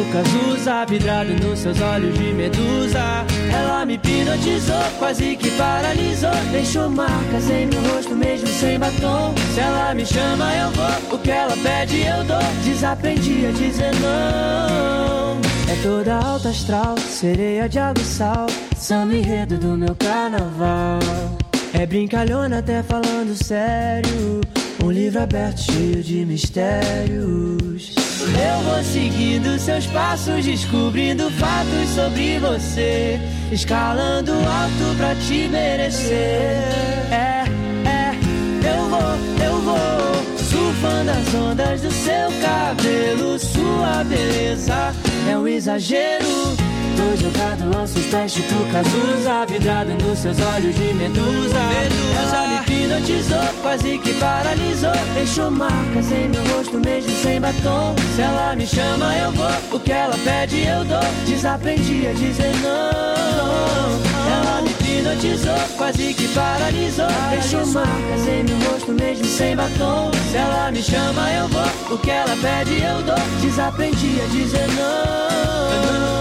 Cazuza, vidrado nos seus olhos de medusa. Ela me hipnotizou, quase que paralisou, deixou marcas em meu rosto mesmo sem batom. Se ela me chama eu vou, o que ela pede eu dou. Desaprendi a dizer não. É toda alta astral, sereia de água e sal, samba enredo do meu carnaval. É brincalhona até falando sério, um livro aberto cheio de mistérios. Eu vou seguindo seus passos, descobrindo fatos sobre você, escalando alto pra te merecer. Eu vou surfando as ondas do seu cabelo. Sua beleza é um exagero. Tô jogado aos seus pés tipo Cazuza, vidrado nos seus olhos de medusa. Ela me hipnotizou, quase que paralisou, deixou marcas em meu rosto mesmo sem batom. Se ela me chama eu vou, o que ela pede eu dou. Desaprendi a dizer não. Ela me hipnotizou, quase que paralisou, deixou marcas em meu rosto mesmo sem batom. Se ela me chama eu vou, o que ela pede eu dou. Desaprendi a dizer não.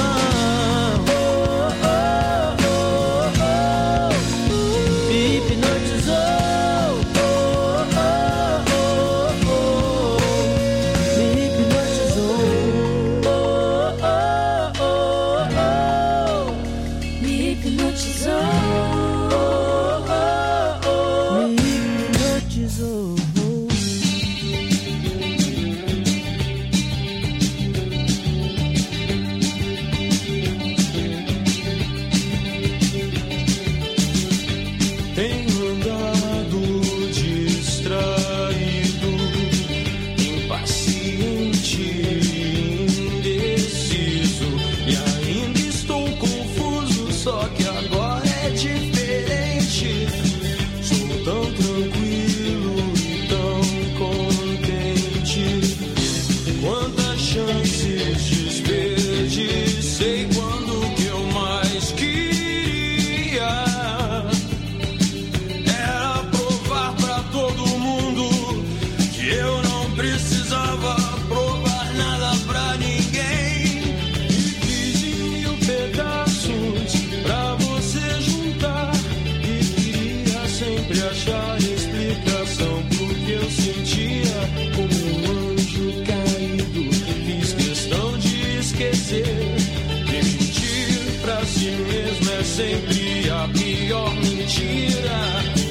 Sempre a pior mentira,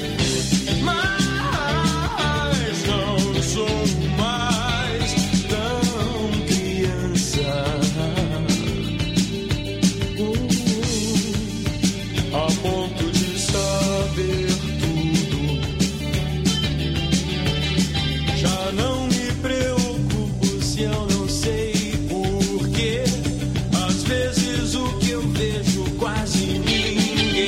mas não sou mais tão criança, a ponto de saber tudo. Já não me preocupo se eu não sei porquê. Às vezes o que eu vejo quase ninguém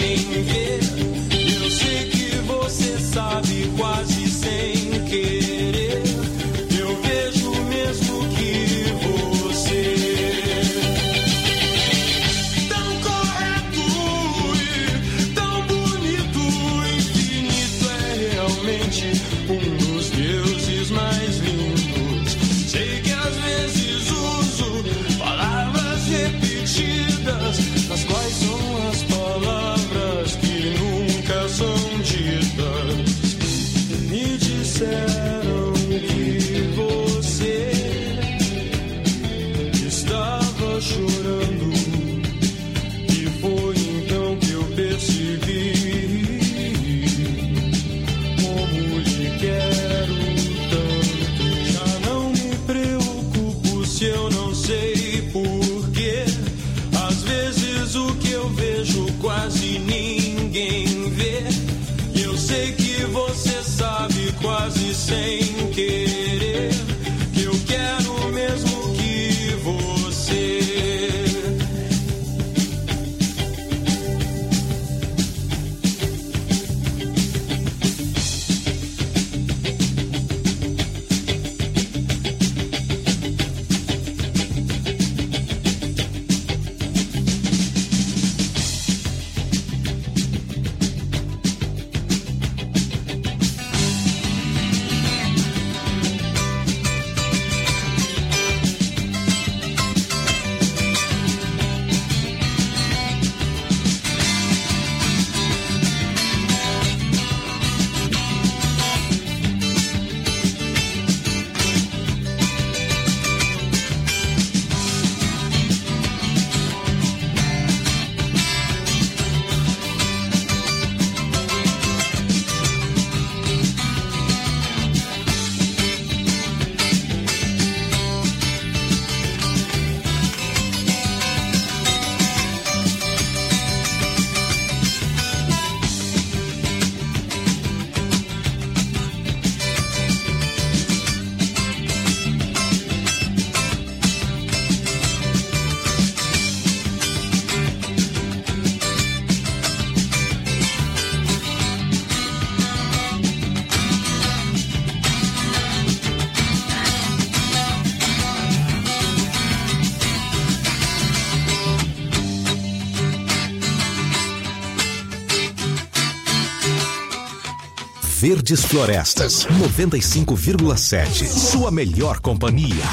Verdes Florestas, 95,7. Sua melhor companhia.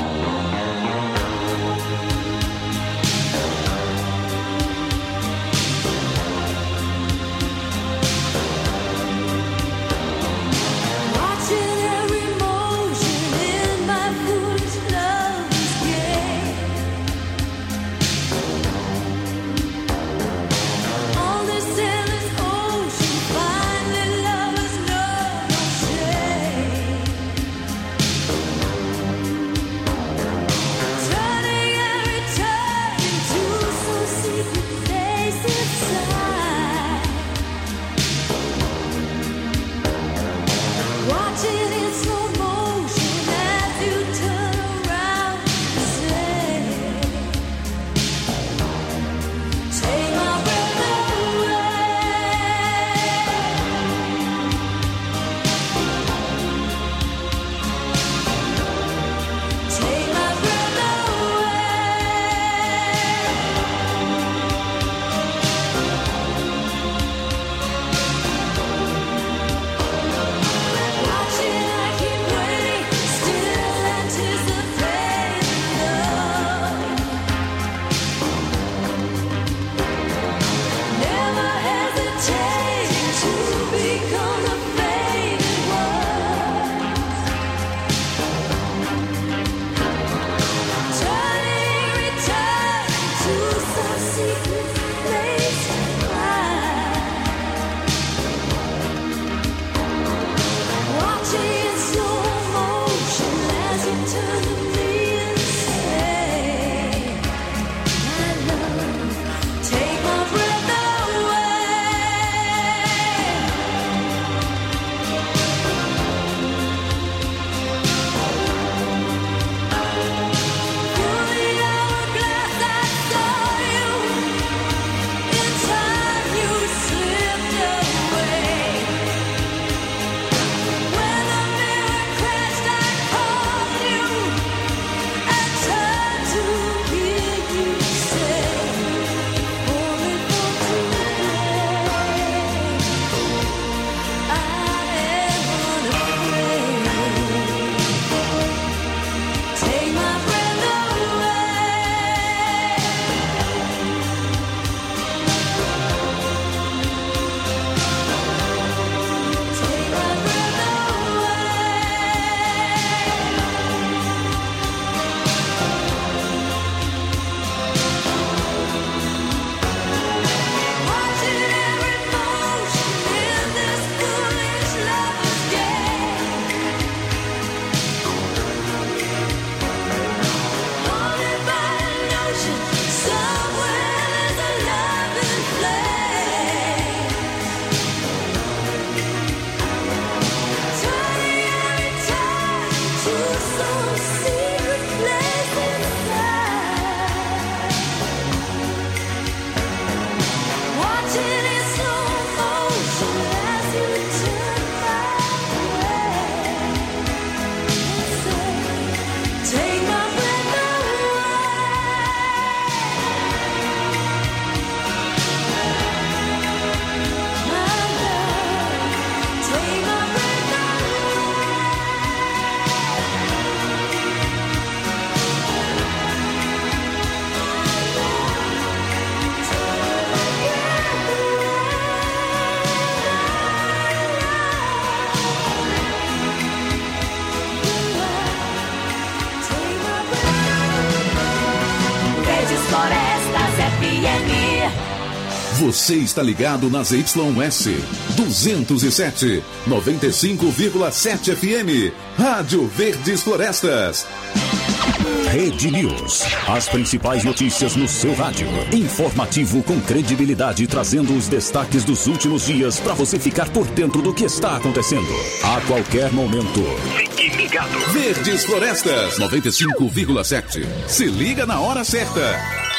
Você está ligado nas YS 207, 95,7 FM. Rádio Verdes Florestas. Rede News. As principais notícias no seu rádio. Informativo com credibilidade, trazendo os destaques dos últimos dias para você ficar por dentro do que está acontecendo. A qualquer momento. Fique ligado. Verdes Florestas 95,7. Se liga na hora certa.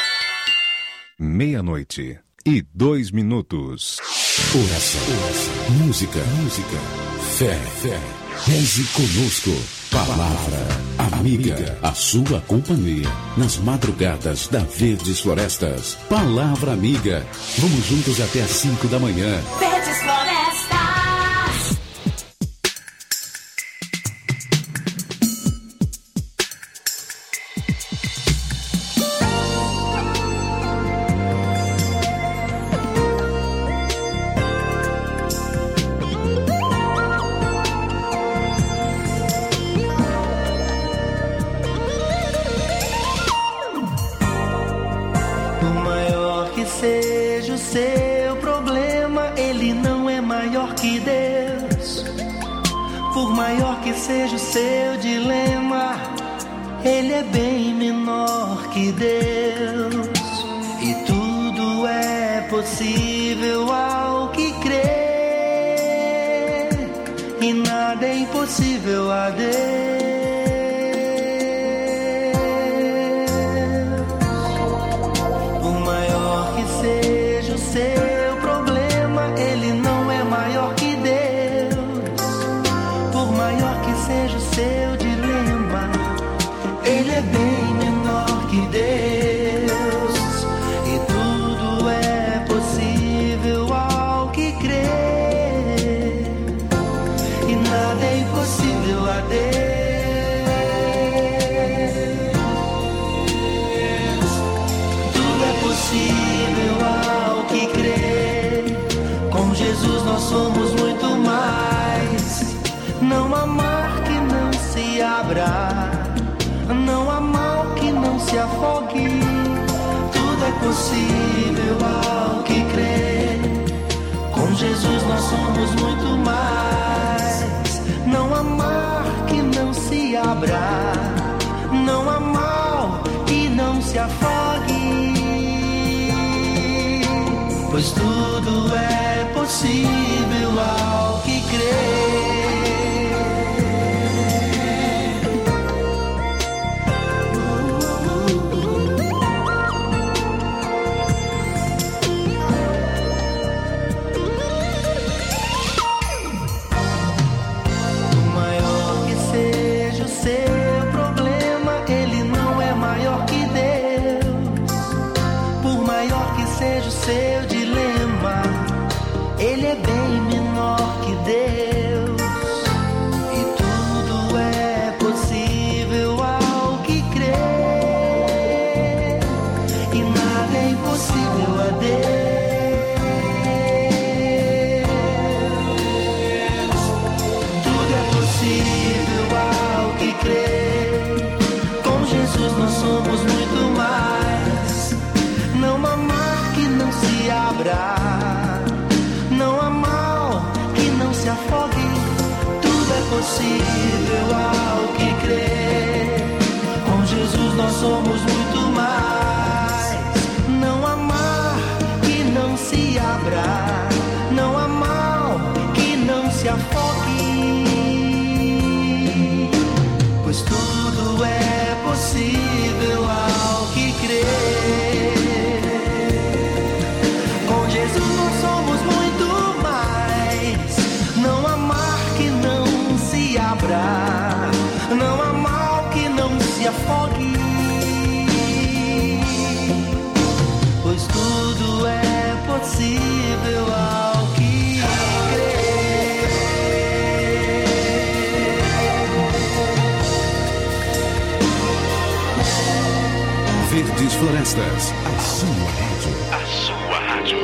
00:02. Oração. Música. Fé. Reze conosco. Palavra amiga, a sua companhia nas madrugadas da Verdes Florestas. Palavra amiga. Vamos juntos até às 5 da manhã. Verdes Florestas. que seja o seu problema, Ele não é maior que Deus. Por maior que seja o seu dilema, Ele é bem menor que Deus. E tudo é possível ao que crê, e nada é impossível a Deus. Por maior que seja o seu problema, Ele não é maior que Deus. Por maior que seja o seu dilema, Ele é bem menor que Deus. E tudo é possível ao que crê, e nada é impossível a Deus. Tudo é possível ao que crê. Com Jesus nós somos muito mais. Não há mar que não se abra, não há mal que não se afogue. Tudo é possível ao que crê. Com Jesus nós somos muito mais. Não há mar que não se abra, não há mal que não se afogue. Pois tudo é possível ao que crê. Seu dilema, Ele é bem menor que Deus. E tudo é possível ao que crê, e nada é impossível a Deus. Tudo é possível ao que crê. Com Jesus nós somos muito mais. Não há mar que não se abra, não há mal que não se afogue. Tudo é possível ao que crê. Com Jesus nós somos muito mais. Não há mar que não se abra, não há mal que não se afogue. Pois tudo é possível ao que crê. Jesus nós somos muito mais. Não há mar que não se abra, não há mal que não se afogue. Pois tudo é possível ao que crê. Verdes Florestas, a sua rádio. A sua rádio.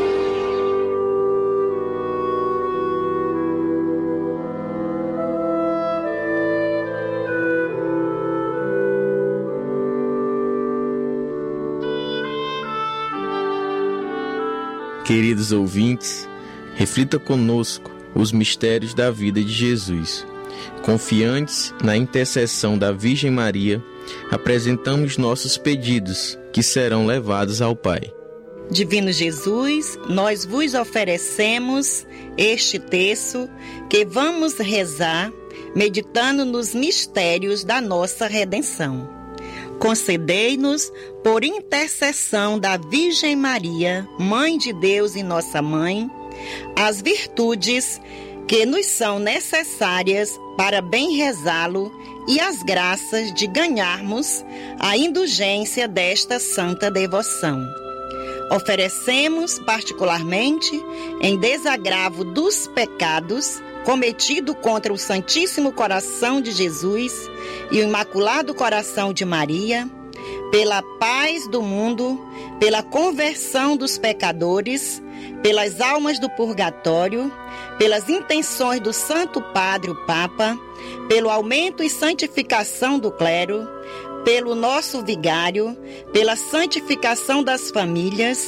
Queridos ouvintes, reflita conosco os mistérios da vida de Jesus. Confiantes na intercessão da Virgem Maria, apresentamos nossos pedidos, que serão levados ao Pai. Divino Jesus, nós vos oferecemos este terço que vamos rezar, meditando nos mistérios da nossa redenção. Concedei-nos, por intercessão da Virgem Maria, Mãe de Deus e nossa Mãe, as virtudes que nos são necessárias para bem rezá-lo e as graças de ganharmos a indulgência desta santa devoção. Oferecemos particularmente, em desagravo dos pecados cometido contra o Santíssimo Coração de Jesus e o Imaculado Coração de Maria, pela paz do mundo, pela conversão dos pecadores, pelas almas do purgatório, pelas intenções do Santo Padre, o Papa, pelo aumento e santificação do clero, pelo nosso vigário, pela santificação das famílias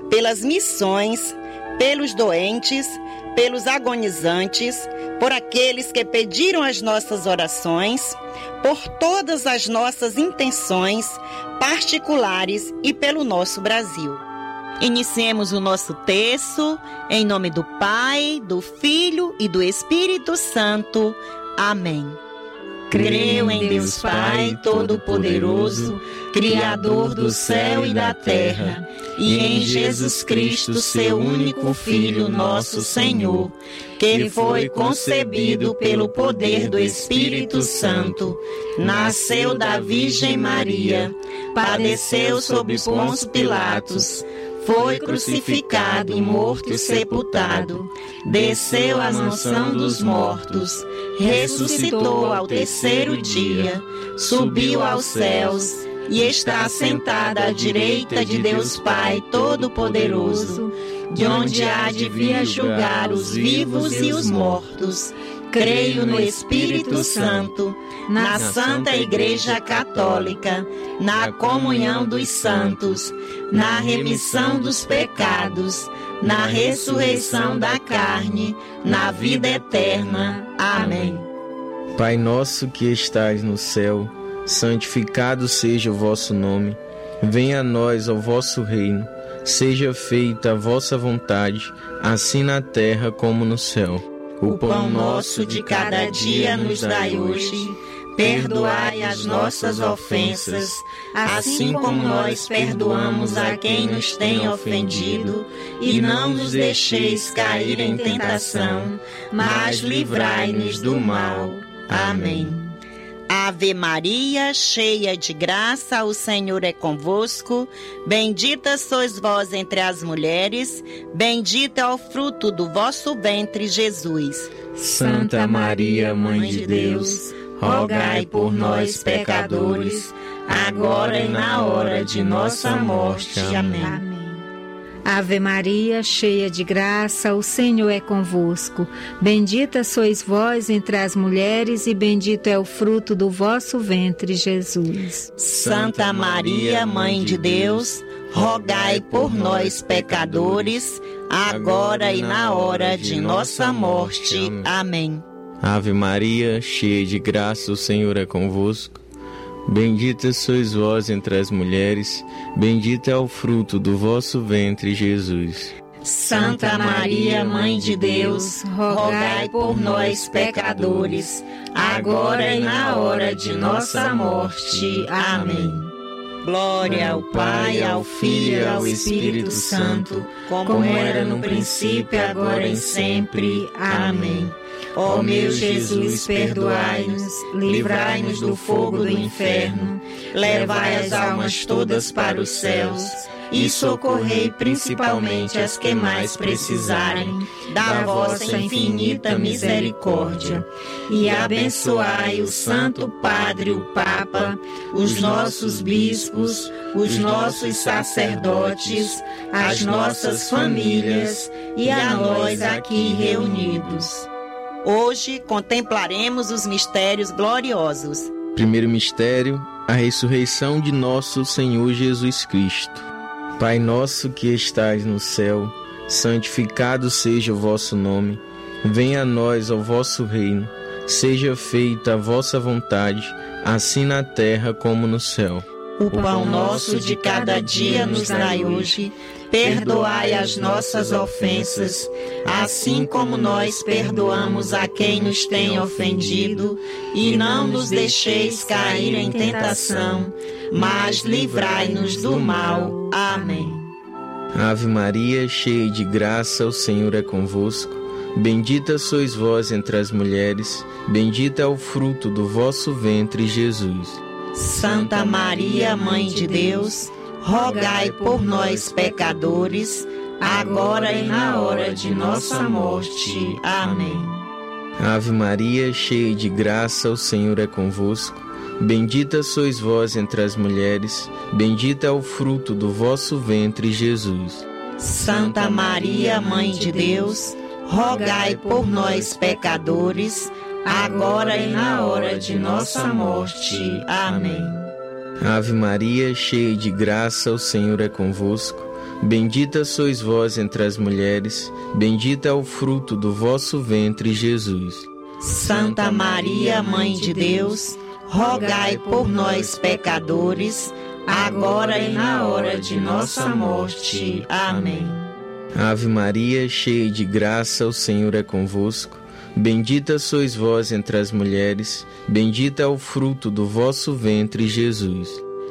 pelas missões, pelos doentes, pelos agonizantes, por aqueles que pediram as nossas orações, por todas as nossas intenções particulares e pelo nosso Brasil. Iniciemos o nosso terço, em nome do Pai, do Filho e do Espírito Santo. Amém. Creio em Deus Pai Todo-Poderoso, Criador do céu e da terra, e em Jesus Cristo, seu único Filho, nosso Senhor, que foi concebido pelo poder do Espírito Santo, nasceu da Virgem Maria, padeceu sob Pôncio Pilatos, foi crucificado e morto e sepultado, desceu à mansão dos mortos, ressuscitou ao terceiro dia, subiu aos céus e está sentado à direita de Deus Pai Todo-Poderoso, de onde há de vir julgar os vivos e os mortos. Creio no Espírito Santo, na Santa Igreja Católica, na comunhão dos santos, na remissão dos pecados, na ressurreição da carne, na vida eterna. Amém. Pai nosso que estais no céu, santificado seja o vosso nome. Venha a nós o vosso reino. Seja feita a vossa vontade, assim na terra como no céu. O pão nosso de cada dia nos dai hoje. Perdoai as nossas ofensas, assim como nós perdoamos a quem nos tem ofendido. E não nos deixeis cair em tentação, mas livrai-nos do mal. Amém. Ave Maria, cheia de graça, o Senhor é convosco. Bendita sois vós entre as mulheres, bendito é o fruto do vosso ventre, Jesus. Santa Maria, Mãe de Deus, rogai por nós, pecadores, agora e na hora de nossa morte. Amém. Ave Maria, cheia de graça, o Senhor é convosco. Bendita sois vós entre as mulheres e bendito é o fruto do vosso ventre, Jesus. Santa Maria, Mãe de Deus, rogai por nós, pecadores, agora e na hora de nossa morte. Amém. Ave Maria, cheia de graça, o Senhor é convosco. Bendita sois vós entre as mulheres, bendito é o fruto do vosso ventre, Jesus. Santa Maria, Mãe de Deus, rogai por nós, pecadores, agora e na hora de nossa morte. Amém. Glória ao Pai, ao Filho e ao Espírito Santo, como era no princípio, agora e sempre. Amém. Ó meu Jesus, perdoai-nos, livrai-nos do fogo do inferno, levai as almas todas para os céus e socorrei principalmente as que mais precisarem da vossa infinita misericórdia. E abençoai o Santo Padre, o Papa, os nossos bispos, os nossos sacerdotes, as nossas famílias e a nós aqui reunidos. Hoje contemplaremos os mistérios gloriosos. Primeiro mistério, a ressurreição de nosso Senhor Jesus Cristo. Pai nosso que estais no céu, santificado seja o vosso nome. Venha a nós o vosso reino. Seja feita a vossa vontade, assim na terra como no céu. O pão nosso de cada dia nos dai hoje. Perdoai as nossas ofensas, assim como nós perdoamos a quem nos tem ofendido, e não nos deixeis cair em tentação, mas livrai-nos do mal. Amém. Ave Maria, cheia de graça, o Senhor é convosco. Bendita sois vós entre as mulheres, bendito é o fruto do vosso ventre, Jesus. Santa Maria, Mãe de Deus, rogai por nós, pecadores, agora e na hora de nossa morte. Amém. Ave Maria, cheia de graça, o Senhor é convosco. Bendita sois vós entre as mulheres, bendito é o fruto do vosso ventre, Jesus. Santa Maria, Mãe de Deus, rogai por nós, pecadores, agora e na hora de nossa morte. Amém. Ave Maria, cheia de graça, o Senhor é convosco. Bendita sois vós entre as mulheres, bendito é o fruto do vosso ventre, Jesus. Santa Maria, Mãe de Deus, rogai por nós, pecadores, agora e na hora de nossa morte. Amém. Ave Maria, cheia de graça, o Senhor é convosco. Bendita sois vós entre as mulheres, bendito é o fruto do vosso ventre, Jesus.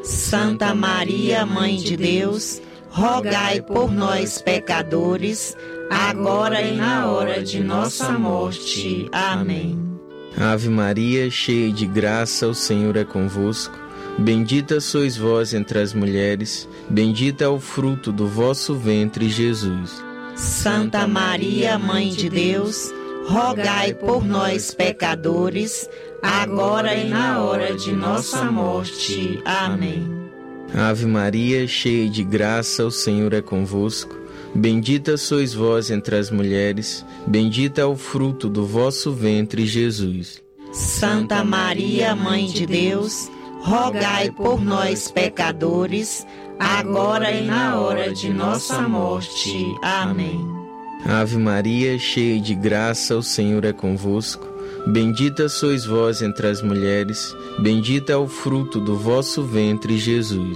Santa Maria, Mãe de Deus, rogai por nós, pecadores, agora e na hora de nossa morte. Amém. Ave Maria, cheia de graça, o Senhor é convosco. Bendita sois vós entre as mulheres, bendito é o fruto do vosso ventre, Jesus. Santa Maria, Mãe de Deus, rogai por nós, pecadores, agora e na hora de nossa morte. Amém. Ave Maria, cheia de graça, o Senhor é convosco. Bendita sois vós entre as mulheres, bendito é o fruto do vosso ventre, Jesus. Santa Maria, Mãe de Deus, rogai por nós, pecadores, agora e na hora de nossa morte. Amém. Ave Maria, cheia de graça, o Senhor é convosco. Bendita sois vós entre as mulheres, bendito é o fruto do vosso ventre, Jesus.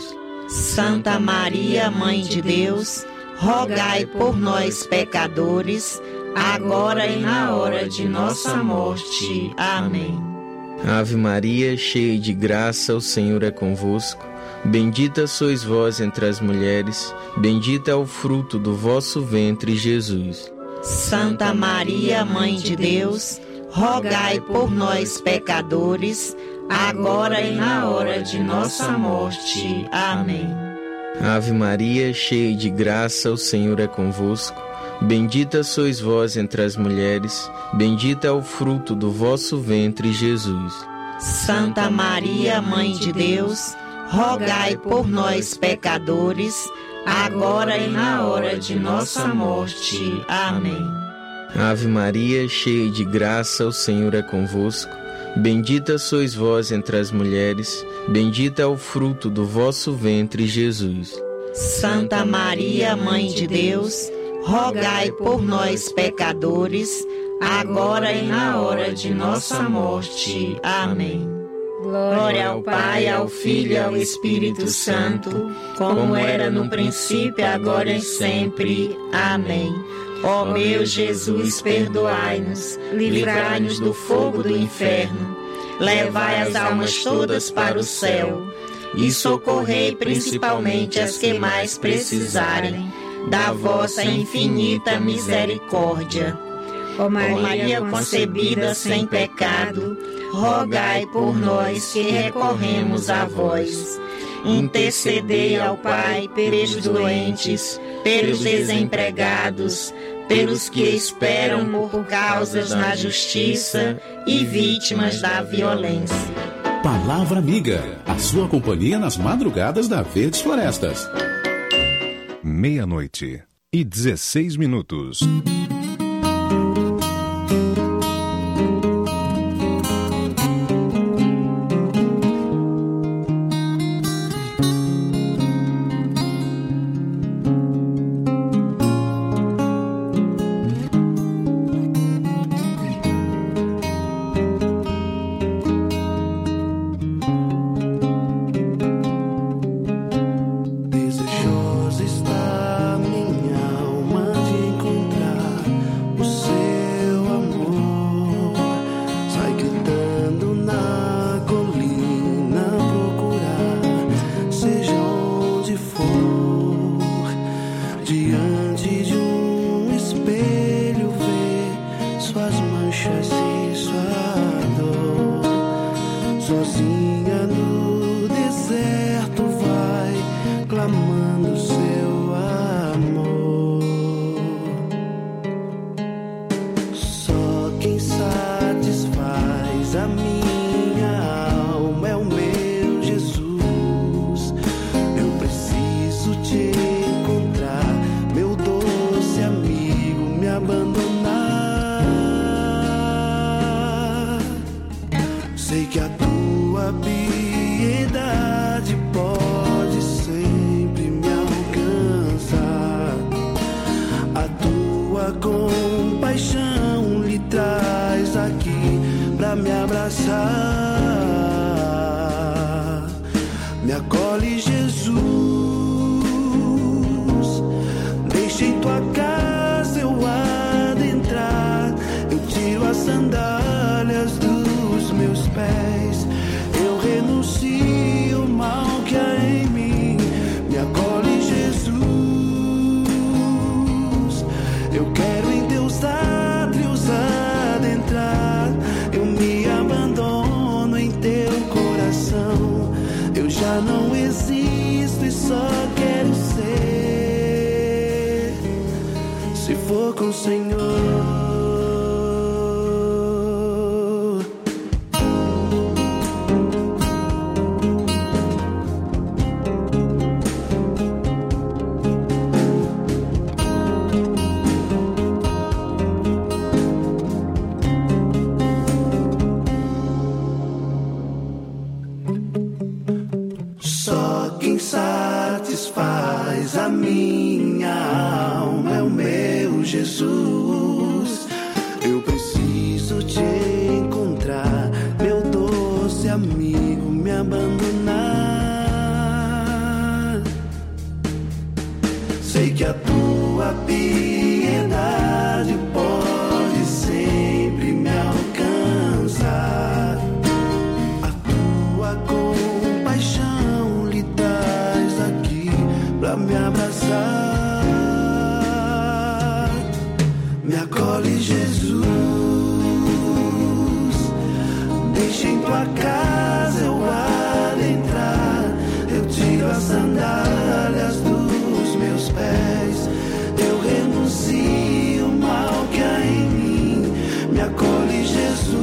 Santa Maria, Mãe de Deus, rogai por nós, pecadores, agora e na hora de nossa morte. Amém. Ave Maria, cheia de graça, o Senhor é convosco. Bendita sois vós entre as mulheres, bendito é o fruto do vosso ventre, Jesus. Santa Maria, Mãe de Deus, rogai por nós, pecadores, agora e na hora de nossa morte. Amém. Ave Maria, cheia de graça, o Senhor é convosco. Bendita sois vós entre as mulheres, bendito é o fruto do vosso ventre, Jesus. Santa Maria, Mãe de Deus, rogai por nós, pecadores, agora e na hora de nossa morte. Amém. Ave Maria, cheia de graça, o Senhor é convosco. Bendita sois vós entre as mulheres, bendito é o fruto do vosso ventre, Jesus. Santa Maria, Mãe de Deus, rogai por nós, pecadores, agora e na hora de nossa morte. Amém. Glória ao Pai, ao Filho e ao Espírito Santo, como era no princípio, agora e sempre. Amém. Ó meu Jesus, perdoai-nos, livrai-nos do fogo do inferno, levai as almas todas para o céu e socorrei principalmente as que mais precisarem da vossa infinita misericórdia. Ó Maria concebida sem pecado, rogai por nós que recorremos a vós. Intercedei ao Pai pelos doentes, pelos desempregados, pelos que esperam por causas na justiça e vítimas da violência. Palavra Amiga, a sua companhia nas madrugadas da Verdes Florestas. 00:16. Desejosa está minha alma de encontrar com o Senhor. Satisfaz a minha alma, é o meu Jesus. Eu preciso te encontrar, meu doce amigo, me abandonar. Sei que a tua piedade pode sempre me alcançar. A tua compaixão pra me abraçar, me acolhe, Jesus. Deixa em tua casa eu adentrar, eu tiro as sandálias dos meus pés, eu renuncio o mal que há em mim, me acolhe, Jesus.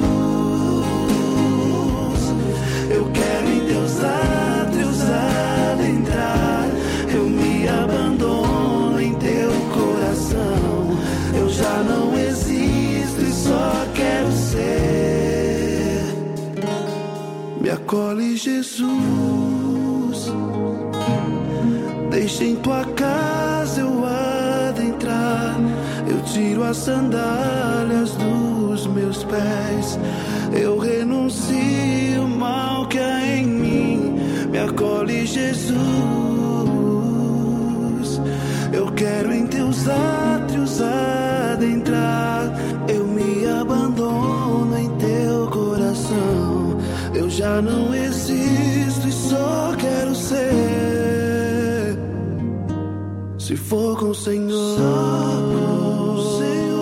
Eu quero em teus átrios adentrar, eu me abandono em teu coração. Eu já não existo e só quero ser. Me acolhe, Jesus. Deixa em tua casa eu adentrar, eu tiro as sandálias dos meus pés, eu renuncio o mal que há em mim. Me acolhe, Jesus. Eu quero em teus átrios adentrar, eu me abandono em teu coração. Eu já não existo e só quero ser. Se for com o Senhor, só com o Senhor.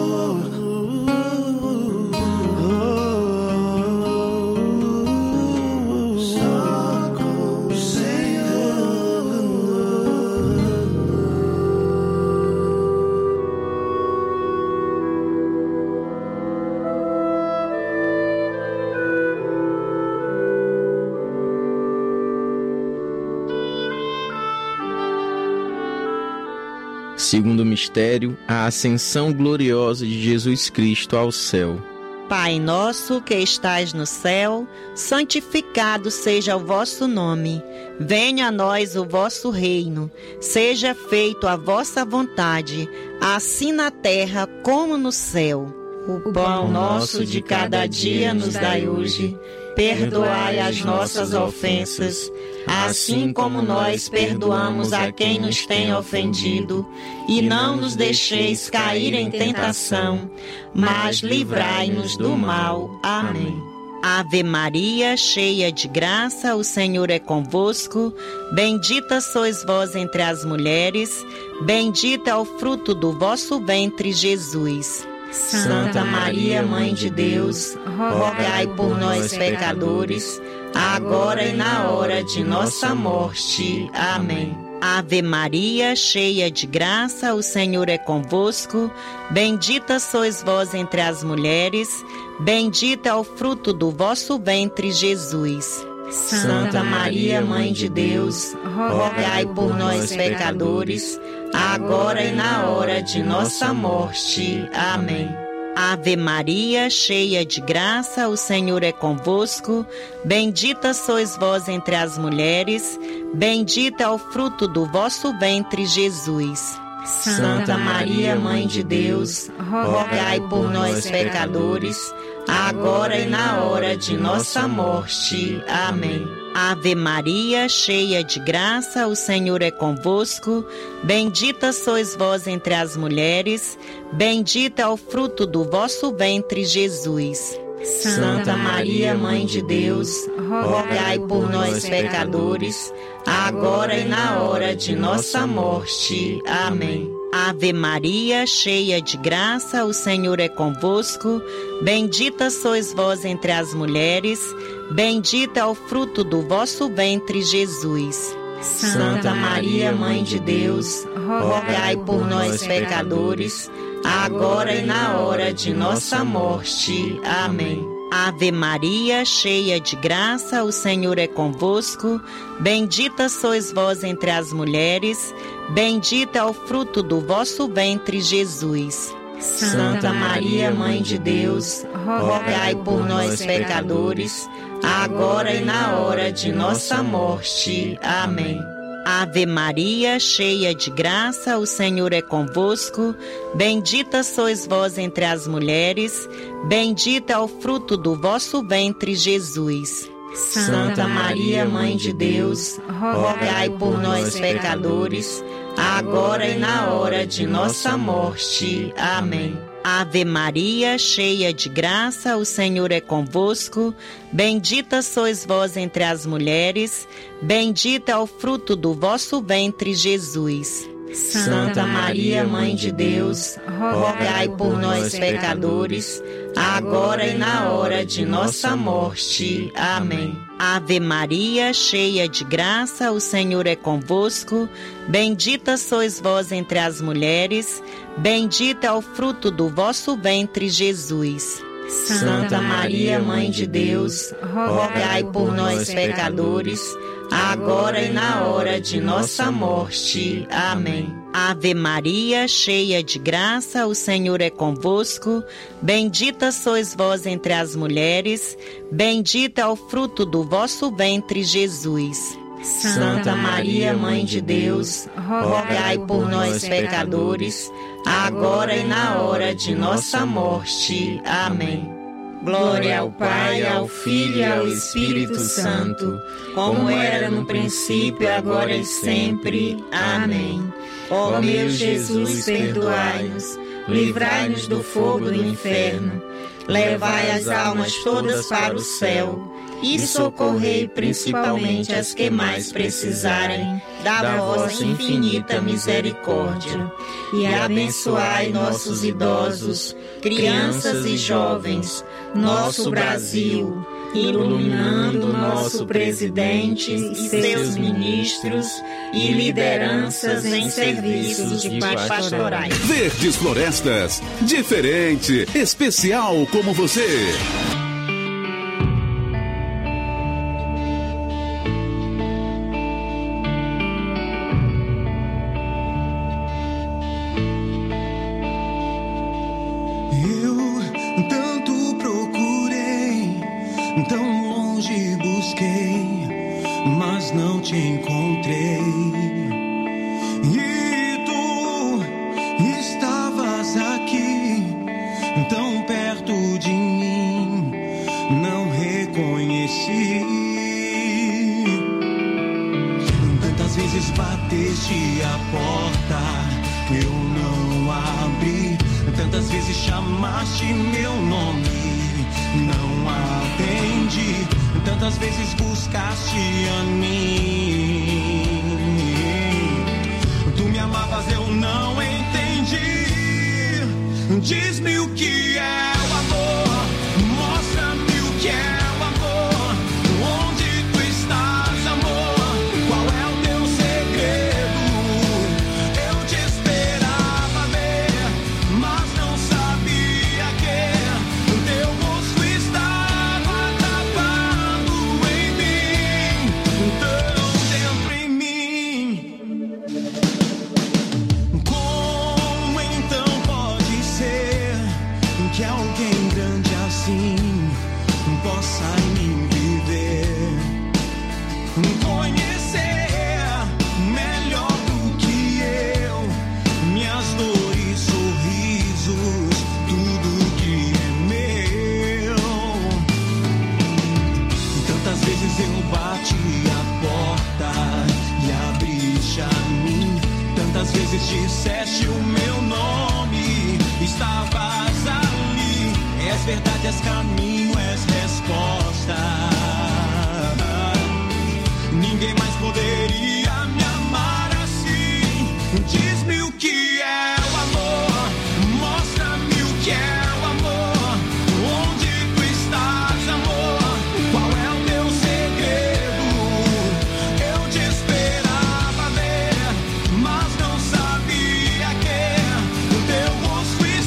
Segundo mistério, a ascensão gloriosa de Jesus Cristo ao céu. Pai nosso que estais no céu, santificado seja o vosso nome. Venha a nós o vosso reino. Seja feito a vossa vontade, assim na terra como no céu. O pão nosso de cada dia nos dai hoje. Perdoai as nossas ofensas, assim como nós perdoamos a quem nos tem ofendido. E não nos deixeis cair em tentação, mas livrai-nos do mal. Amém. Ave Maria, cheia de graça, o Senhor é convosco. Bendita sois vós entre as mulheres, bendito é o fruto do vosso ventre, Jesus. Santa Maria, Mãe de Deus, rogai por nós, pecadores, agora e na hora de nossa morte. Amém. Ave Maria, cheia de graça, o Senhor é convosco. Bendita sois vós entre as mulheres, bendito é o fruto do vosso ventre, Jesus. Santa Maria, Mãe de Deus, rogai por nós, pecadores, agora e na hora de nossa morte. Amém. Ave Maria, cheia de graça, o Senhor é convosco. Bendita sois vós entre as mulheres, bendito é o fruto do vosso ventre, Jesus. Santa Maria, Mãe de Deus, rogai por nós, pecadores, agora e na hora de nossa morte. Amém. Ave Maria, cheia de graça, o Senhor é convosco. Bendita sois vós entre as mulheres, bendito é o fruto do vosso ventre, Jesus. Santa Maria, Mãe de Deus, rogai por nós, pecadores, agora e na hora de nossa morte. Amém. Ave Maria, cheia de graça, o Senhor é convosco. Bendita sois vós entre as mulheres, bendito é o fruto do vosso ventre, Jesus. Santa Maria, Mãe de Deus, rogai por nós, pecadores, agora e na hora de nossa morte. Amém. Ave Maria, cheia de graça, o Senhor é convosco. Bendita sois vós entre as mulheres, bendito é o fruto do vosso ventre, Jesus. Santa Maria, Mãe de Deus, rogai por nós, pecadores, agora e na hora de nossa morte. Amém. Ave Maria, cheia de graça, o Senhor é convosco. Bendita sois vós entre as mulheres, bendito é o fruto do vosso ventre, Jesus. Santa Maria, Mãe de Deus, rogai por nós, pecadores, agora e na hora de nossa morte. Amém. Ave Maria, cheia de graça, o Senhor é convosco. Bendita sois vós entre as mulheres, bendito é o fruto do vosso ventre, Jesus. Santa Maria, Mãe de Deus, rogai por nós, pecadores, agora e na hora de nossa morte. Amém. Ave Maria, cheia de graça, o Senhor é convosco. Bendita sois vós entre as mulheres, bendito é o fruto do vosso ventre, Jesus. Santa Maria, Mãe de Deus, rogai por nós, pecadores, agora e na hora de nossa morte. Amém. Ave Maria, cheia de graça, o Senhor é convosco. Bendita sois vós entre as mulheres, bendito é o fruto do vosso ventre, Jesus. Santa Maria, Mãe de Deus, rogai por nós, pecadores, agora e na hora de nossa morte. Amém. Glória ao Pai, ao Filho e ao Espírito Santo, como era no princípio, agora e sempre. Amém. Ó meu Jesus, perdoai-nos, livrai-nos do fogo do inferno, levai as almas todas para o céu e socorrei principalmente as que mais precisarem da vossa infinita misericórdia. E abençoai nossos idosos, crianças e jovens, nosso Brasil, iluminando nosso presidente e seus ministros e lideranças em serviços de pastorais. Verdes Florestas, diferente, especial como você. Diz-me o que é o amor, mostra-me o que é o amor. Onde tu estás, amor? Qual é o teu segredo? Eu te esperava ver, mas não sabia que o teu rosto estava gravado em mim, tão dentro em mim. Como então pode ser que alguém grande assim possa em mim viver, conhecer melhor do que eu minhas dores, sorrisos, tudo que é meu. Tantas vezes eu bati a porta e abriste a mim, tantas vezes disseste o meu nome, estavas ali. És verdade, és caminho, és resposta. Ninguém mais poderia me amar assim. Diz-me o que é o amor, mostra-me o que é o amor. Onde tu estás, amor? Qual é o teu segredo? Eu te esperava ver, mas não sabia que o teu rosto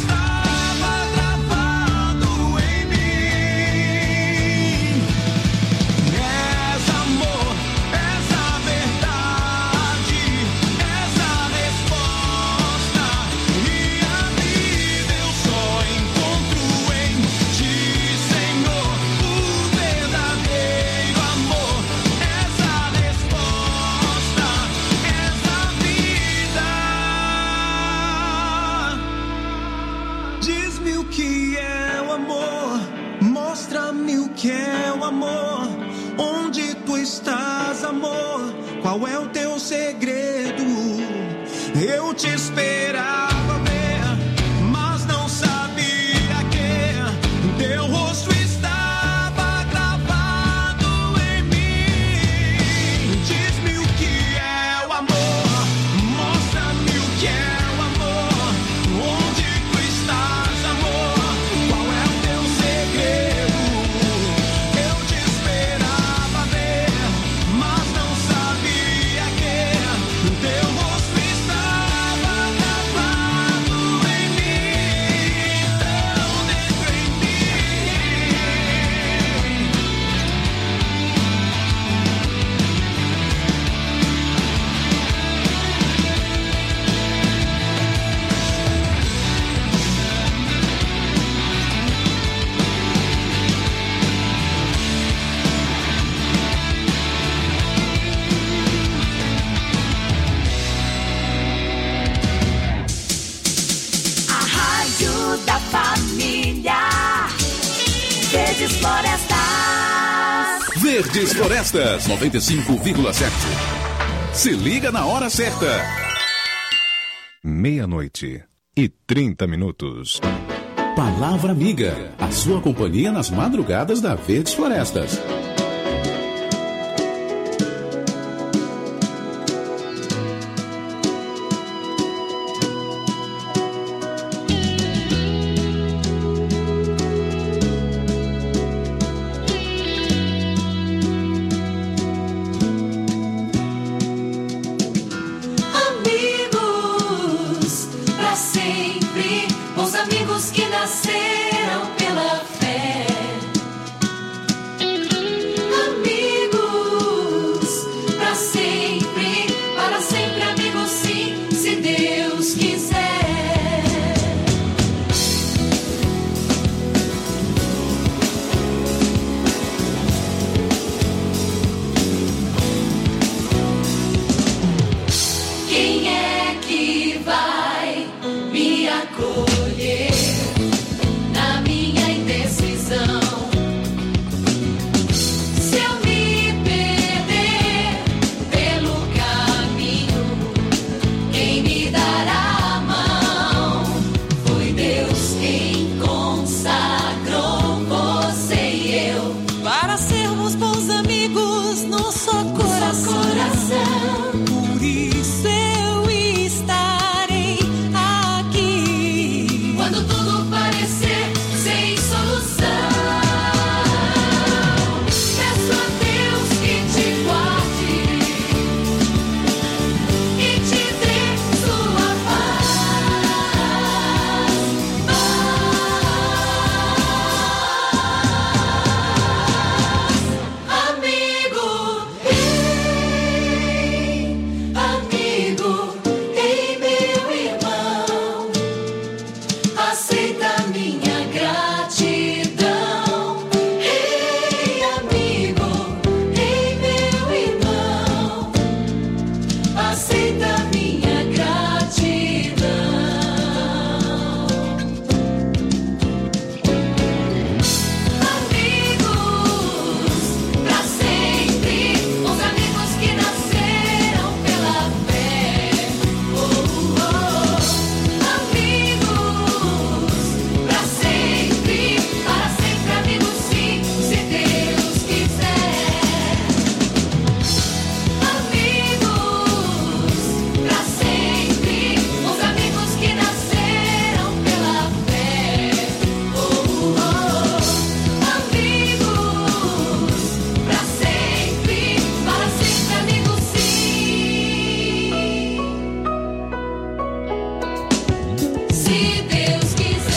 que é o amor? Onde tu estás, amor? Qual é o teu segredo? Eu te esperava ver, mas não sabia que teu rosto estava gravado em mim. Diz-me o que é o amor, mostra-me o que é o amor. Onde tu estás, amor? Qual é o teu segredo? Eu te esperava ver, mas não sabia que teu rosto estava gravado em mim, tão dentro em mim. A rádio da família. Verdes Florestas. Verdes Florestas 95,7. Se liga na hora certa. 00:30. Palavra Amiga, a sua companhia nas madrugadas da Verdes Florestas. Amigos pra sempre, bons amigos que nasceram pela fé. Amigos pra sempre, para sempre amigos sim, se Deus quiser. Quem é que vai me acolher na minha indecisão? Se eu me perder pelo caminho, quem me dará a mão? Foi Deus quem consagrou você e eu para sermos bons amigos no só coração. Por isso eu estarei aqui quando tudo parecer sem solução. Peço a Deus que te guarde e te dê sua paz. Amigo, amigo, ei meu irmão, aceita minha gratidão. Ei amigo, ei meu irmão, aceita minha gratidão. Amigos pra sempre, bons amigos que nasceram pela fé. Amigos pra sempre, para sempre amigos sim, se Deus quiser. Amigos pra sempre, bons amigos que nasceram pela fé. Amigos pra sempre, para sempre amigos sim, se Deus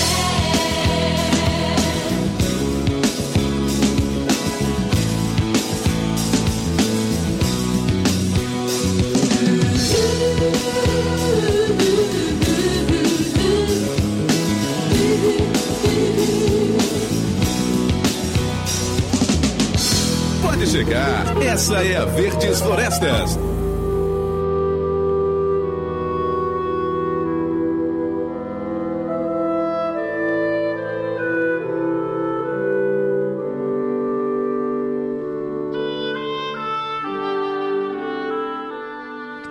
Pode chegar, essa é a Verdes Florestas.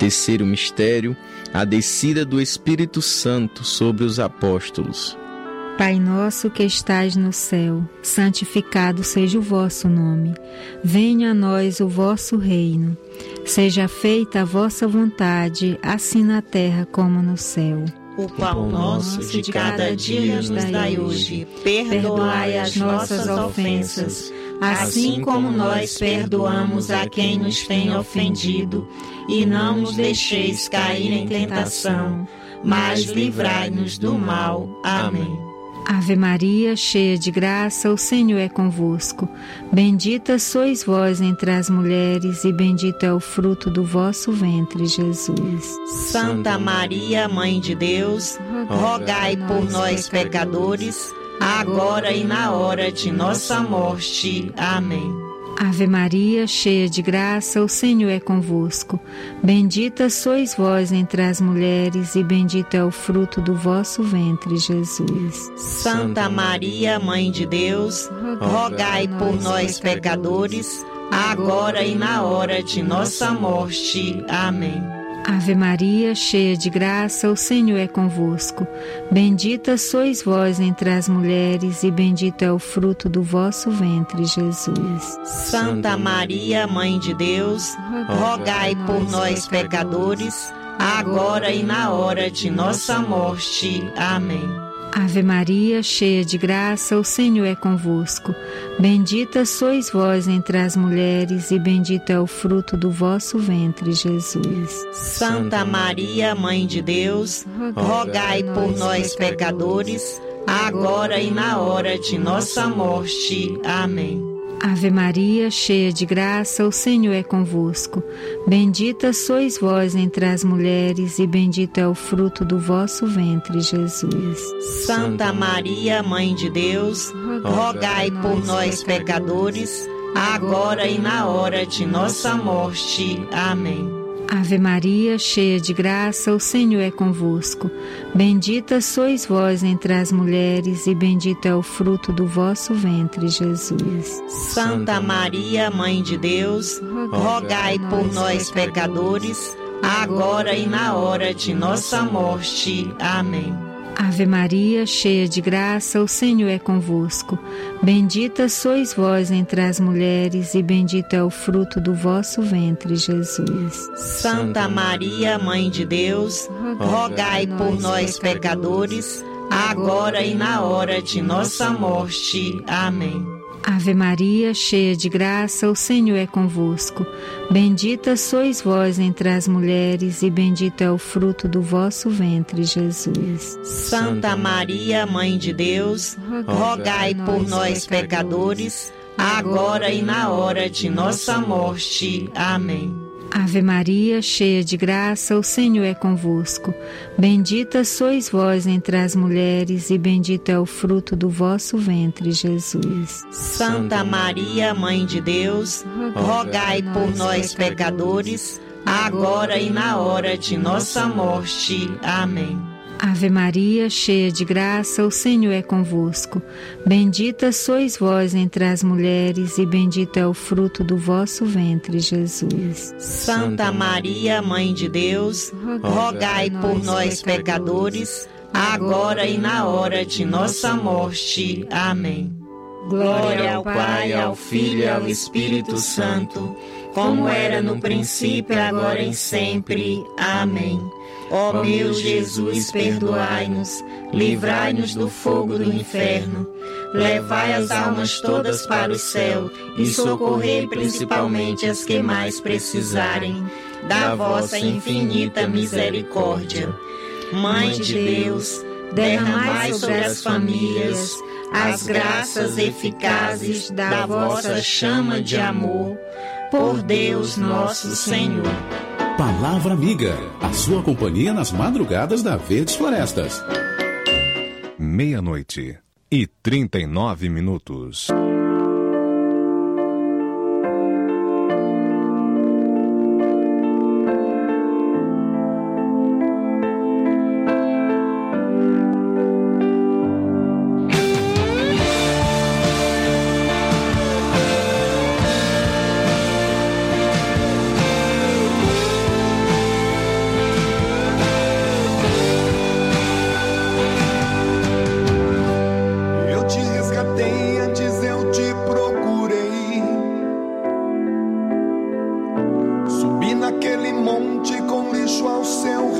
Terceiro mistério, a descida do Espírito Santo sobre os apóstolos. Pai nosso que estais no céu, santificado seja o vosso nome. Venha a nós o vosso reino. Seja feita a vossa vontade, assim na terra como no céu. O pão nosso de cada dia nos dai hoje. Perdoai as nossas ofensas, assim como nós perdoamos a quem nos tem ofendido. E não nos deixeis cair em tentação, mas livrai-nos do mal. Amém. Ave Maria, cheia de graça, o Senhor é convosco. Bendita sois vós entre as mulheres, e bendito é o fruto do vosso ventre, Jesus. Santa Maria, Mãe de Deus, rogai por nós, pecadores, agora e na hora de nossa morte. Amém. Ave Maria, cheia de graça, o Senhor é convosco. Bendita sois vós entre as mulheres, e bendito é o fruto do vosso ventre, Jesus. Santa Maria, Mãe de Deus, rogai por nós, pecadores, agora e na hora de nossa morte. Amém. Ave Maria, cheia de graça, o Senhor é convosco. Bendita sois vós entre as mulheres, e bendito é o fruto do vosso ventre, Jesus. Santa Maria, Mãe de Deus, rogai por nós, pecadores, agora e na hora de nossa morte. Amém. Ave Maria, cheia de graça, o Senhor é convosco. Bendita sois vós entre as mulheres, e bendito é o fruto do vosso ventre, Jesus. Santa Maria, Mãe de Deus, rogai por nós, pecadores, agora e na hora de nossa morte. Amém. Ave Maria, cheia de graça, o Senhor é convosco. Bendita sois vós entre as mulheres, e bendito é o fruto do vosso ventre, Jesus. Santa Maria, Mãe de Deus, rogai por nós, pecadores, agora e na hora de nossa morte. Amém. Ave Maria, cheia de graça, o Senhor é convosco. Bendita sois vós entre as mulheres, e bendito é o fruto do vosso ventre, Jesus. Santa Maria, Mãe de Deus, rogai por nós, pecadores, agora e na hora de nossa morte. Amém. Ave Maria, cheia de graça, o Senhor é convosco. Bendita sois vós entre as mulheres, e bendito é o fruto do vosso ventre, Jesus. Santa Maria, Mãe de Deus, rogai por nós, pecadores, agora e na hora de nossa morte. Amém. Ave Maria, cheia de graça, o Senhor é convosco. Bendita sois vós entre as mulheres, e bendito é o fruto do vosso ventre, Jesus. Santa Maria, Mãe de Deus, rogai por nós, pecadores, agora e na hora de nossa morte. Amém. Ave Maria, cheia de graça, o Senhor é convosco. Bendita sois vós entre as mulheres, e bendito é o fruto do vosso ventre, Jesus. Santa Maria, Mãe de Deus, rogai por nós, pecadores, agora e na hora de nossa morte. Amém. Ave Maria, cheia de graça, o Senhor é convosco. Bendita sois vós entre as mulheres, e bendito é o fruto do vosso ventre, Jesus. Santa Maria, Mãe de Deus, rogai por nós, pecadores, agora e na hora de nossa morte. Amém. Glória ao Pai, ao Filho e ao Espírito Santo, como era no princípio, agora e sempre. Amém. Ó meu Jesus, perdoai-nos, livrai-nos do fogo do inferno, levai as almas todas para o céu e socorrei principalmente as que mais precisarem da vossa infinita misericórdia. Mãe de Deus, derramai sobre as famílias as graças eficazes da vossa chama de amor, por Deus nosso Senhor. Palavra Amiga, a sua companhia nas madrugadas da Verdes Florestas. 00:39.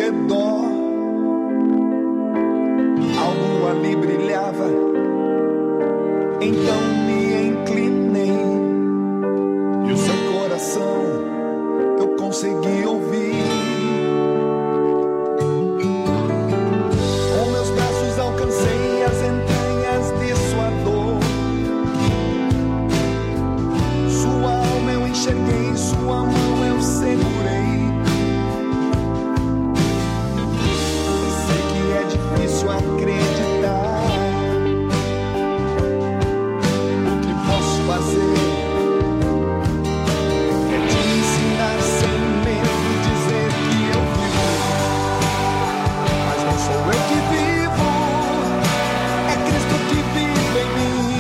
redor. Algo ali brilhava, então me inclinei, e o seu coração eu consegui ouvir. Com meus braços alcancei as entranhas de sua dor. Sua alma eu enxerguei, sua mão eu segurei. Sei que é difícil acreditar. O que posso fazer é te ensinar sem medo, dizer que eu vivo, mas não sou eu que vivo, é Cristo que vive em mim.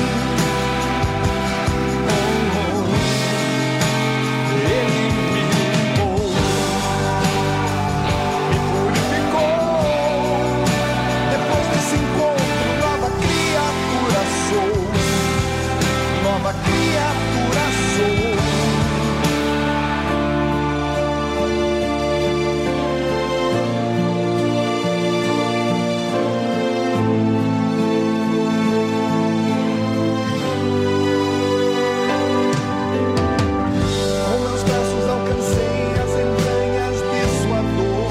Ele me limpou, me purificou. Depois desse encontro, nova criatura sou, nova criatura sou. Com meus braços alcancei as entranhas de sua dor.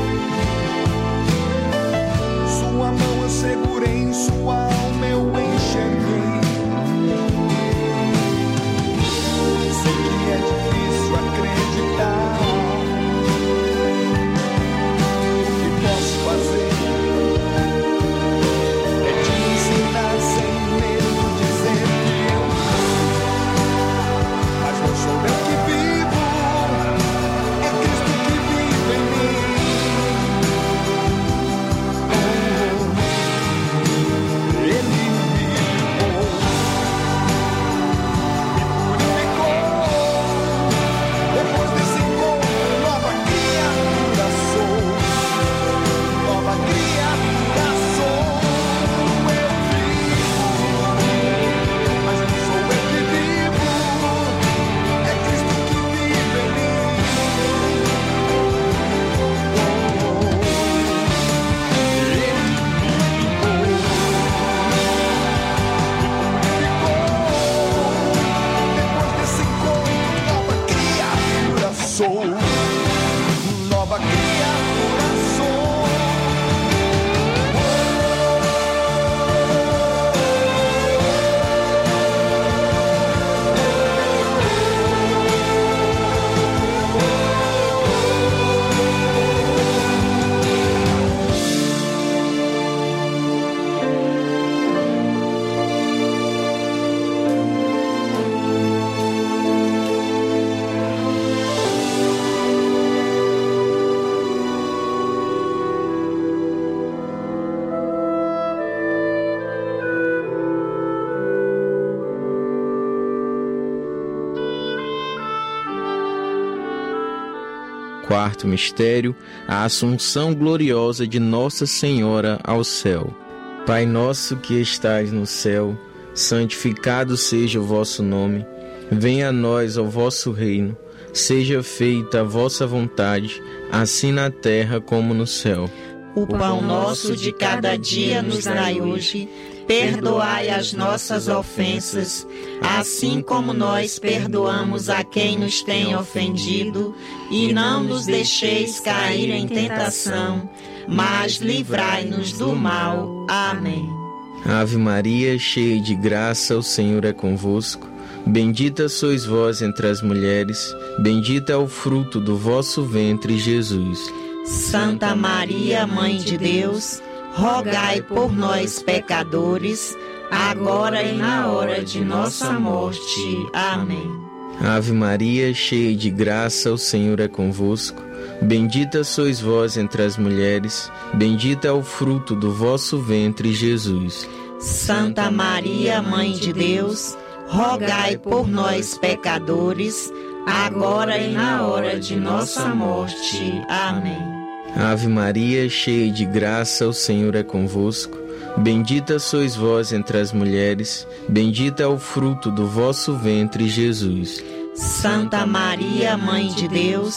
Sua mão eu segurei, sua alma eu enxerguei. Sei que é difícil acreditar. O que posso fazer é te ensinar sem medo, dizer que eu vivo, mas não sou eu que vivo, é Cristo que vive em mim. Ele me limpou, me purificou. Depois desse encontro, nova criatura sou, nova criatura sou. Eu vivo, mas não sou eu que vivo, é Cristo que vive em mim. Ele me limpou, me purificou. Depois desse encontro, nova criatura sou, nova criatura sou. Quarto mistério, a Assunção gloriosa de Nossa Senhora ao céu. Pai nosso que estais no céu, santificado seja o vosso nome. Venha a nós o vosso reino. Seja feita a vossa vontade, assim na terra como no céu. O pão nosso de cada dia nos dai hoje. Perdoai as nossas ofensas, assim como nós perdoamos a quem nos tem ofendido, e não nos deixeis cair em tentação, mas livrai-nos do mal. Amém. Ave Maria, cheia de graça, o Senhor é convosco. Bendita sois vós entre as mulheres, bendito é o fruto do vosso ventre, Jesus. Santa Maria, Mãe de Deus, rogai por nós, pecadores, agora e na hora de nossa morte. Amém. Ave Maria, cheia de graça, o Senhor é convosco. Bendita sois vós entre as mulheres, bendito é o fruto do vosso ventre, Jesus. Santa Maria, Mãe de Deus, rogai por nós, pecadores, agora e na hora de nossa morte. Amém. Ave Maria, cheia de graça, o Senhor é convosco. Bendita sois vós entre as mulheres, bendito é o fruto do vosso ventre, Jesus. Santa Maria, Mãe de Deus,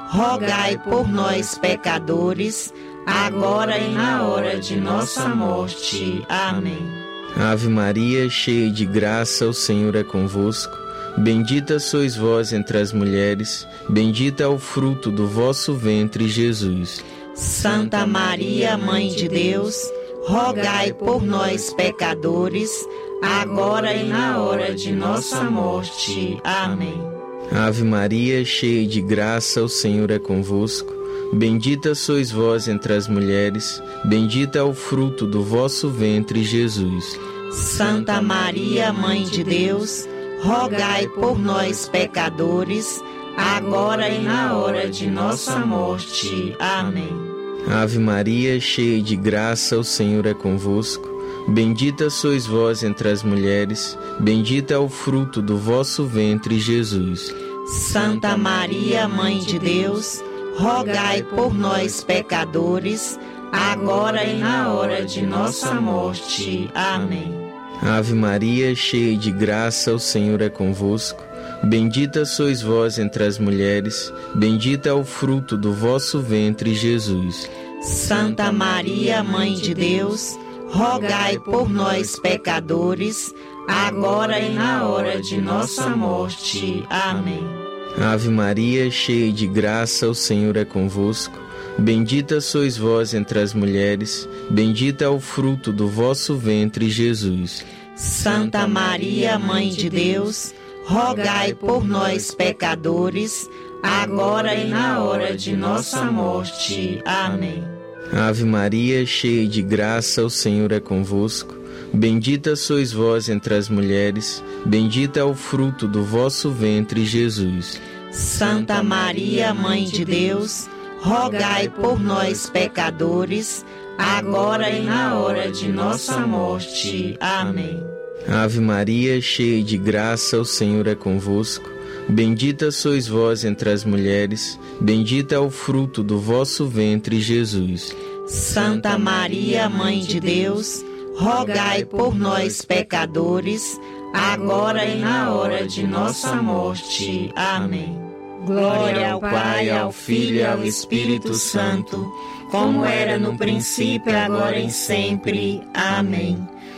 rogai por nós, pecadores, agora e na hora de nossa morte. Amém. Ave Maria, cheia de graça, o Senhor é convosco. Bendita sois vós entre as mulheres, bendito é o fruto do vosso ventre, Jesus. Santa Maria, Mãe de Deus, rogai por nós, pecadores, agora e na hora de nossa morte. Amém. Ave Maria, cheia de graça, o Senhor é convosco. Bendita sois vós entre as mulheres, bendito é o fruto do vosso ventre, Jesus. Santa Maria, Mãe de Deus, rogai por nós, pecadores, agora e na hora de nossa morte. Amém. Ave Maria, cheia de graça, o Senhor é convosco. Bendita sois vós entre as mulheres, bendito é o fruto do vosso ventre, Jesus. Santa Maria, Mãe de Deus, rogai por nós, pecadores, agora e na hora de nossa morte. Amém. Ave Maria, cheia de graça, o Senhor é convosco. Bendita sois vós entre as mulheres, bendito é o fruto do vosso ventre, Jesus. Santa Maria, Mãe de Deus, rogai por nós, pecadores, agora e na hora de nossa morte. Amém. Ave Maria, cheia de graça, o Senhor é convosco. Bendita sois vós entre as mulheres, bendito é o fruto do vosso ventre, Jesus. Santa Maria, Mãe de Deus, rogai por nós, pecadores, agora e na hora de nossa morte. Amém. Ave Maria, cheia de graça, o Senhor é convosco. Bendita sois vós entre as mulheres, bendito é o fruto do vosso ventre, Jesus. Santa Maria, Mãe de Deus, rogai por nós, pecadores, agora e na hora de nossa morte. Amém. Ave Maria, cheia de graça, o Senhor é convosco. Bendita sois vós entre as mulheres, bendito é o fruto do vosso ventre, Jesus. Santa Maria, Mãe de Deus, rogai por nós, pecadores, agora e na hora de nossa morte. Amém. Glória ao Pai, ao Filho e ao Espírito Santo, como era no princípio, agora e sempre. Amém.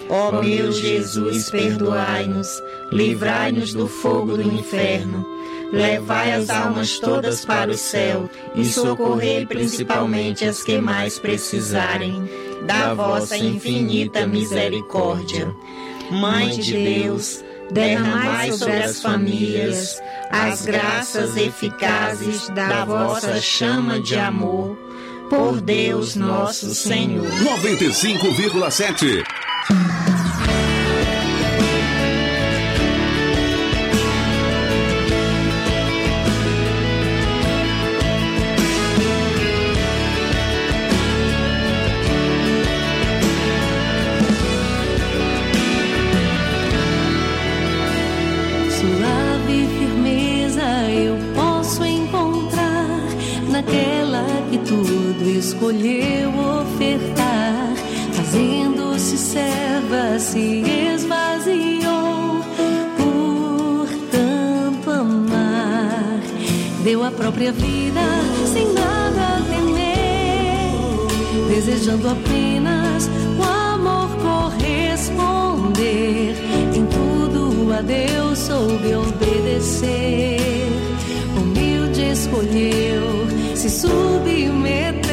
Ó meu Jesus, perdoai-nos, livrai-nos do fogo do inferno, levai as almas todas para o céu e socorrei principalmente as que mais precisarem da vossa infinita misericórdia. Mãe de Deus, derramai sobre as famílias as graças eficazes da vossa chama de amor. Por Deus nosso Senhor. 95,7. Suave firmeza eu posso encontrar naquela que tudo escolheu ofertar, fazendo-se serva, se esvaziou por tanto amar, deu a própria vida sem nada temer, desejando apenas o amor corresponder. Em tudo a Deus soube obedecer, humilde escolheu se submeter.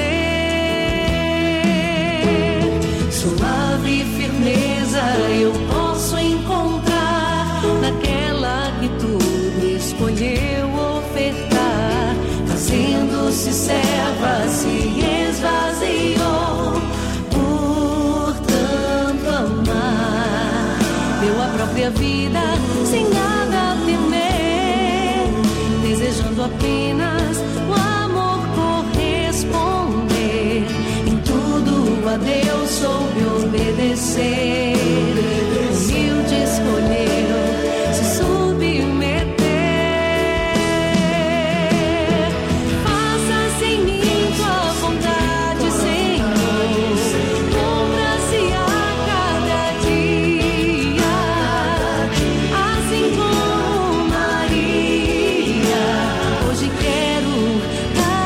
Suave firmeza eu posso encontrar naquela que tudo escolheu ofertar, fazendo-se serva, se esvaziou por tanto amar, deu a própria vida sem nada temer, desejando apenas o amor corresponder. Em tudo a Deus soube obedecer, humilde escolheu se submeter. Faça-se em mim tua vontade, Senhor, cumpra-se a cada dia, assim como Maria. Hoje quero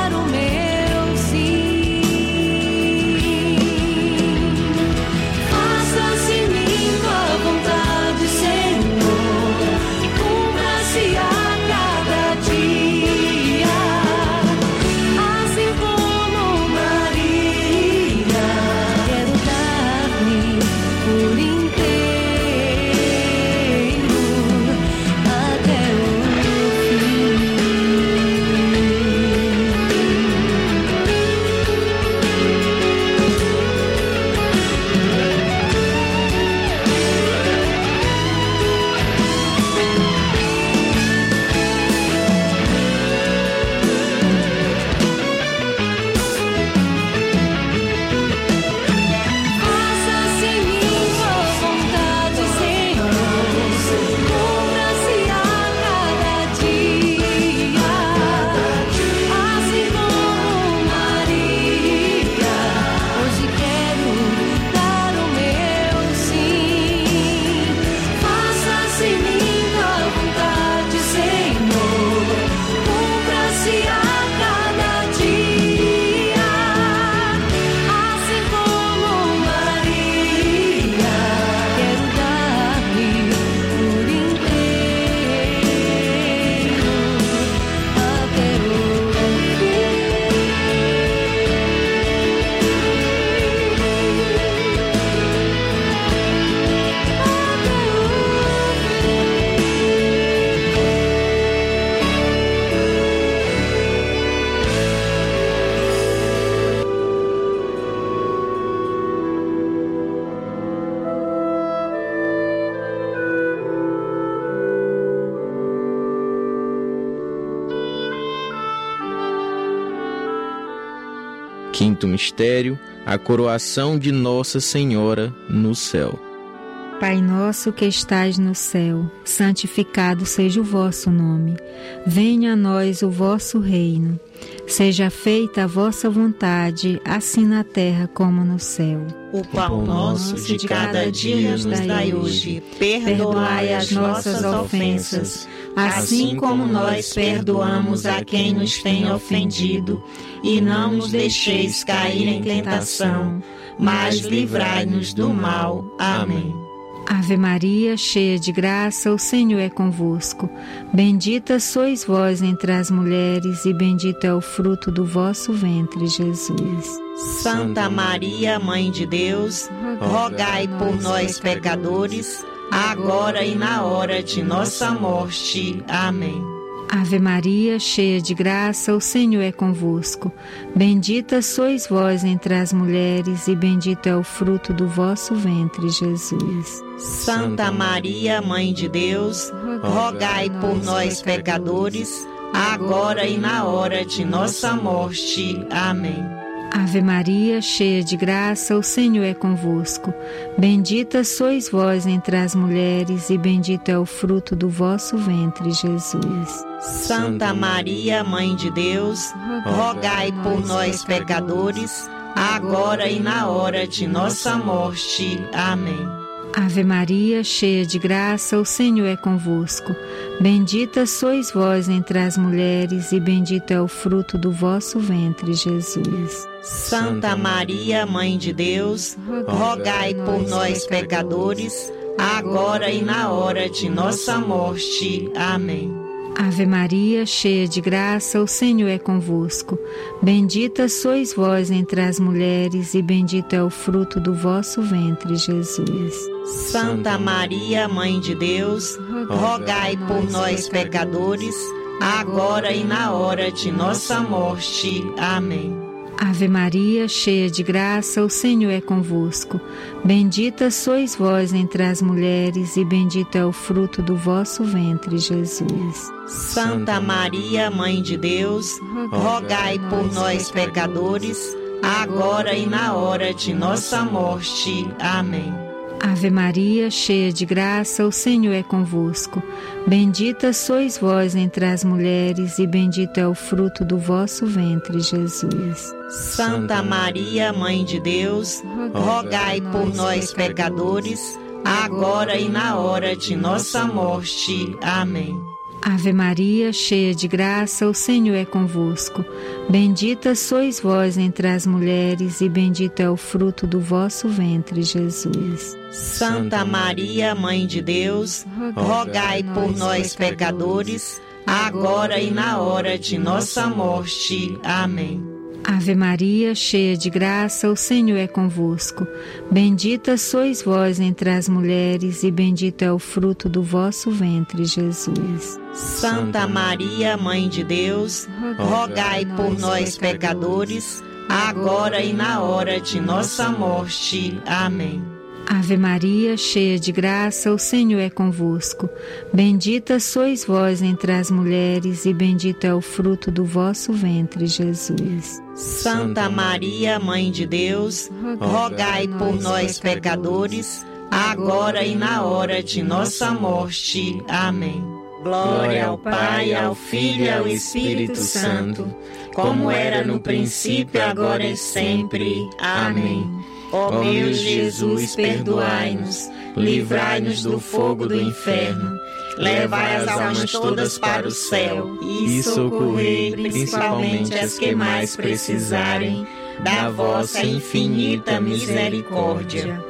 Quinto mistério, a coroação de Nossa Senhora no céu. Pai nosso que estais no céu, santificado seja o vosso nome. Venha a nós o vosso reino. Seja feita a vossa vontade, assim na terra como no céu. O pão nosso de cada dia nos dai hoje. Perdoai as nossas ofensas, assim como nós perdoamos a quem nos tem ofendido. E não nos deixeis cair em tentação, mas livrai-nos do mal. Amém. Ave Maria, cheia de graça, o Senhor é convosco. Bendita sois vós entre as mulheres, e bendito é o fruto do vosso ventre, Jesus. Santa Maria, Mãe de Deus, rogai por nós, pecadores, agora e na hora de nossa morte. Amém. Ave Maria, cheia de graça, o Senhor é convosco. Bendita sois vós entre as mulheres, e bendito é o fruto do vosso ventre, Jesus. Santa Maria, Mãe de Deus, rogai por nós, pecadores, agora e na hora de nossa morte. Amém. Ave Maria, cheia de graça, o Senhor é convosco. Bendita sois vós entre as mulheres, e bendito é o fruto do vosso ventre, Jesus. Santa Maria, Mãe de Deus, rogai por nós, pecadores, agora e na hora de nossa morte. Amém. Ave Maria, cheia de graça, o Senhor é convosco. Bendita sois vós entre as mulheres, e bendito é o fruto do vosso ventre, Jesus. Santa Maria, Mãe de Deus, rogai por nós, pecadores, agora e na hora de nossa morte. Amém. Ave Maria, cheia de graça, o Senhor é convosco. Bendita sois vós entre as mulheres, e bendito é o fruto do vosso ventre, Jesus. Santa Maria, Mãe de Deus, rogai por nós, pecadores, agora e na hora de nossa morte. Amém. Ave Maria, cheia de graça, o Senhor é convosco. Bendita sois vós entre as mulheres, e bendito é o fruto do vosso ventre, Jesus. Santa Maria, Mãe de Deus, rogai por nós, pecadores, agora e na hora de nossa morte. Amém. Ave Maria, cheia de graça, o Senhor é convosco. Bendita sois vós entre as mulheres, e bendito é o fruto do vosso ventre, Jesus. Santa Maria, Mãe de Deus, rogai por nós, pecadores, agora e na hora de nossa morte. Amém. Ave Maria, cheia de graça, o Senhor é convosco. Bendita sois vós entre as mulheres, e bendito é o fruto do vosso ventre, Jesus. Santa Maria, Mãe de Deus, rogai por nós, pecadores, agora e na hora de nossa morte. Amém. Ave Maria, cheia de graça, o Senhor é convosco. Bendita sois vós entre as mulheres, e bendito é o fruto do vosso ventre, Jesus. Santa Maria, Mãe de Deus, rogai por nós, pecadores, agora e na hora de nossa morte. Amém. Ave Maria, cheia de graça, o Senhor é convosco. Bendita sois vós entre as mulheres, e bendito é o fruto do vosso ventre, Jesus. Santa Maria, Mãe de Deus, rogai por nós, pecadores, agora e na hora de nossa morte. Amém. Glória ao Pai, ao Filho e ao Espírito Santo, como era no princípio, agora e sempre. Amém. Ó meu Jesus, perdoai-nos, livrai-nos do fogo do inferno, levai as almas todas para o céu e socorrei principalmente as que mais precisarem da vossa infinita misericórdia.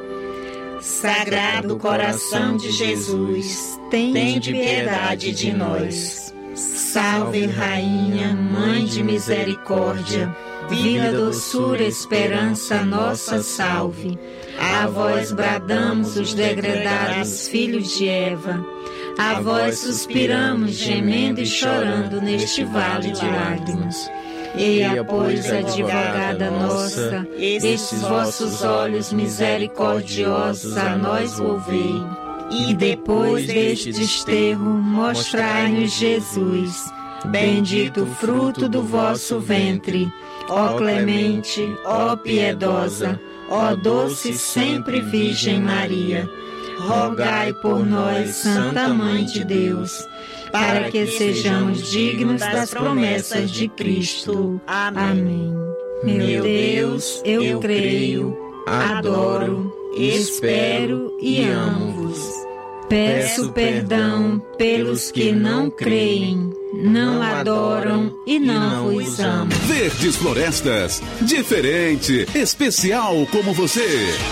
Sagrado coração de Jesus, tende piedade de nós. Salve, Rainha, Mãe de misericórdia, vida, doçura, esperança, nossa salve. A vós bradamos os degredados filhos de Eva, a vós suspiramos, gemendo e chorando neste vale de lágrimas. Eia, pois, advogada nossa, estes vossos olhos misericordiosos a nós volvei, e depois deste desterro mostrai-nos Jesus, bendito o fruto do vosso ventre. Ó clemente, ó piedosa, ó doce sempre Virgem Maria, rogai por nós, Santa Mãe de Deus, para que sejamos dignos das promessas de Cristo. Amém. Meu Deus, eu creio, adoro, espero e amo-vos. Peço perdão pelos que não creem, não adoram e não vos amam. Verdes Florestas, diferente, especial como você.